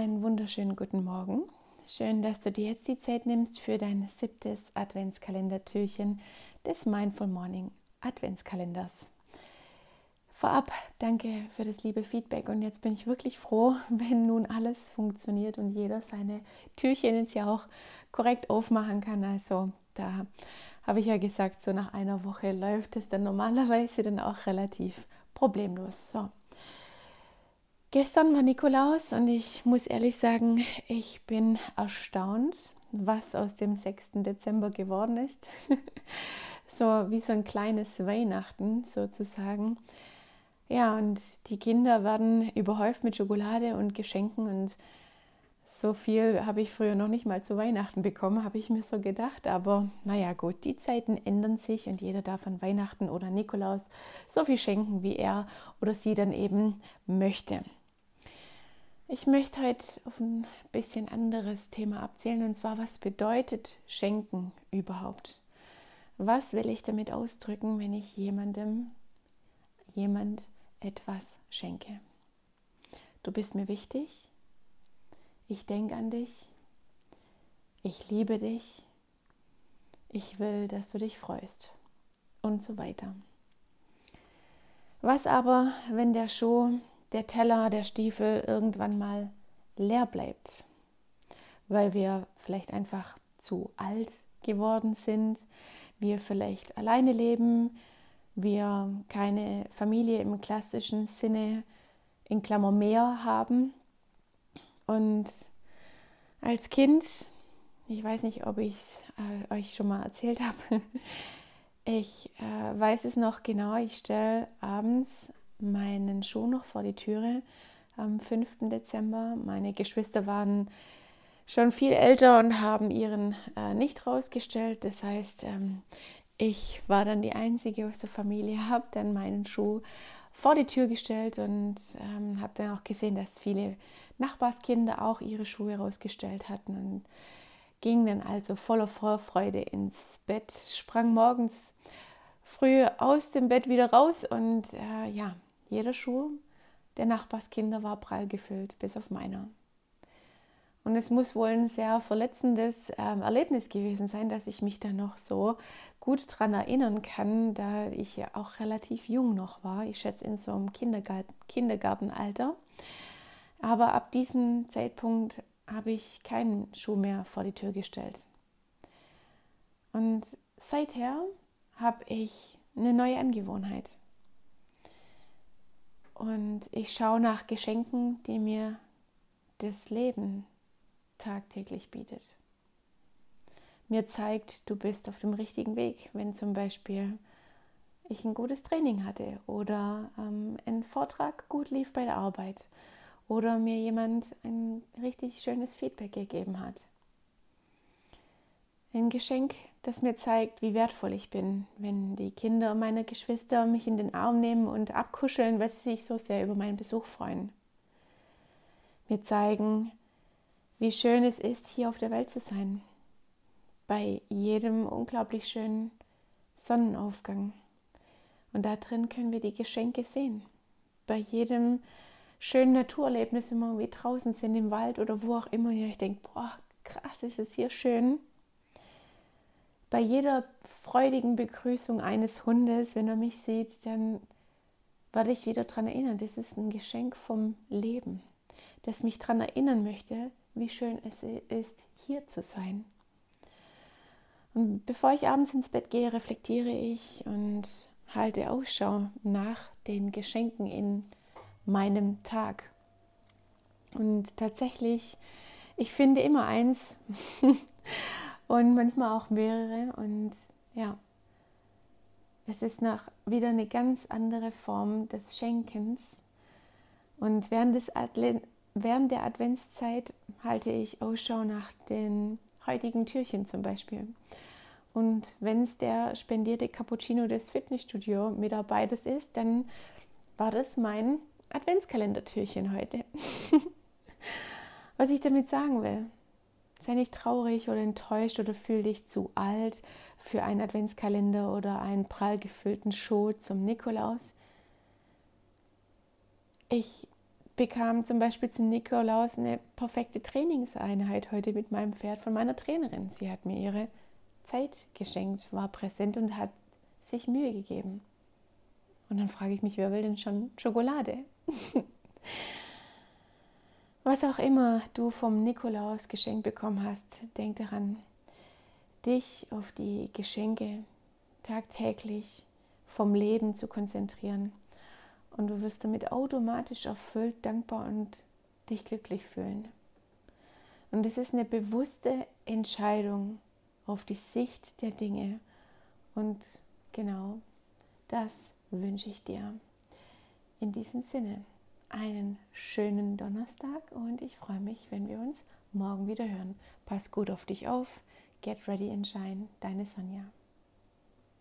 einen wunderschönen guten Morgen. Schön, dass du dir jetzt die Zeit nimmst für dein 7. Adventskalendertürchen des Mindful Morning Adventskalenders. Vorab danke für das liebe Feedback und jetzt bin ich wirklich froh, wenn nun alles funktioniert und jeder seine Türchen jetzt ja auch korrekt aufmachen kann. Also da habe ich ja gesagt, so nach einer Woche läuft es dann normalerweise dann auch relativ problemlos. So. Gestern war Nikolaus und ich muss ehrlich sagen, ich bin erstaunt, was aus dem 6. Dezember geworden ist. So wie so ein kleines Weihnachten sozusagen. Ja, und die Kinder werden überhäuft mit Schokolade und Geschenken und so viel habe ich früher noch nicht mal zu Weihnachten bekommen, habe ich mir so gedacht. Aber naja gut, die Zeiten ändern sich und jeder darf an Weihnachten oder Nikolaus so viel schenken, wie er oder sie dann eben möchte. Ich möchte heute auf ein bisschen anderes Thema abzielen, und zwar, was bedeutet Schenken überhaupt? Was will ich damit ausdrücken, wenn ich jemand etwas schenke? Du bist mir wichtig, ich denke an dich, ich liebe dich, ich will, dass du dich freust und so weiter. Was aber, wenn der Schuh, der Teller, der Stiefel irgendwann mal leer bleibt, weil wir vielleicht einfach zu alt geworden sind, wir vielleicht alleine leben, wir keine Familie im klassischen Sinne in Klammer mehr haben. Und als Kind, ich weiß nicht, ob ich es euch schon mal erzählt habe, ich weiß es noch genau, ich stelle abends meinen Schuh noch vor die Türe am 5. Dezember. Meine Geschwister waren schon viel älter und haben ihren nicht rausgestellt. Das heißt, ich war dann die Einzige aus der Familie, habe dann meinen Schuh vor die Tür gestellt und habe dann auch gesehen, dass viele Nachbarskinder auch ihre Schuhe rausgestellt hatten und ging dann also voller Vorfreude ins Bett, sprang morgens früh aus dem Bett wieder raus und jeder Schuh der Nachbarskinder war prall gefüllt, bis auf meiner. Und es muss wohl ein sehr verletzendes Erlebnis gewesen sein, dass ich mich da noch so gut dran erinnern kann, da ich ja auch relativ jung noch war. Ich schätze in so einem Kindergartenalter. Aber ab diesem Zeitpunkt habe ich keinen Schuh mehr vor die Tür gestellt. Und seither habe ich eine neue Angewohnheit. Und ich schaue nach Geschenken, die mir das Leben tagtäglich bietet. Mir zeigt, du bist auf dem richtigen Weg, wenn zum Beispiel ich ein gutes Training hatte oder ein Vortrag gut lief bei der Arbeit oder mir jemand ein richtig schönes Feedback gegeben hat. Ein Geschenk, das mir zeigt, wie wertvoll ich bin, wenn die Kinder meiner Geschwister mich in den Arm nehmen und abkuscheln, weil sie sich so sehr über meinen Besuch freuen. Mir zeigen, wie schön es ist, hier auf der Welt zu sein, bei jedem unglaublich schönen Sonnenaufgang. Und da drin können wir die Geschenke sehen. Bei jedem schönen Naturerlebnis, wenn wir irgendwie draußen sind im Wald oder wo auch immer, und ich denke, boah, krass, ist es hier schön. Bei jeder freudigen Begrüßung eines Hundes, wenn er mich sieht, dann werde ich wieder daran erinnern, das ist ein Geschenk vom Leben, das mich daran erinnern möchte, wie schön es ist, hier zu sein. Und bevor ich abends ins Bett gehe, reflektiere ich und halte Ausschau nach den Geschenken in meinem Tag. Und tatsächlich, ich finde immer eins und manchmal auch mehrere. Und ja, es ist wieder eine ganz andere Form des Schenkens. Und während der Adventszeit halte ich Ausschau nach den heutigen Türchen zum Beispiel. Und wenn es der spendierte Cappuccino des Fitnessstudio-Mitarbeiters ist, dann war das mein Adventskalendertürchen heute. Was ich damit sagen will: Sei nicht traurig oder enttäuscht oder fühl dich zu alt für einen Adventskalender oder einen prall gefüllten Schuh zum Nikolaus. Ich bekam zum Beispiel zum Nikolaus eine perfekte Trainingseinheit heute mit meinem Pferd von meiner Trainerin. Sie hat mir ihre Zeit geschenkt, war präsent und hat sich Mühe gegeben. Und dann frage ich mich, wer will denn schon Schokolade? Was auch immer du vom Nikolaus geschenkt bekommen hast, denk daran, dich auf die Geschenke tagtäglich vom Leben zu konzentrieren. Und du wirst damit automatisch erfüllt, dankbar und dich glücklich fühlen. Und es ist eine bewusste Entscheidung auf die Sicht der Dinge. Und genau das wünsche ich dir. In diesem Sinne, einen schönen Donnerstag und ich freue mich, wenn wir uns morgen wieder hören. Pass gut auf dich auf. Get ready and shine. Deine Sonja.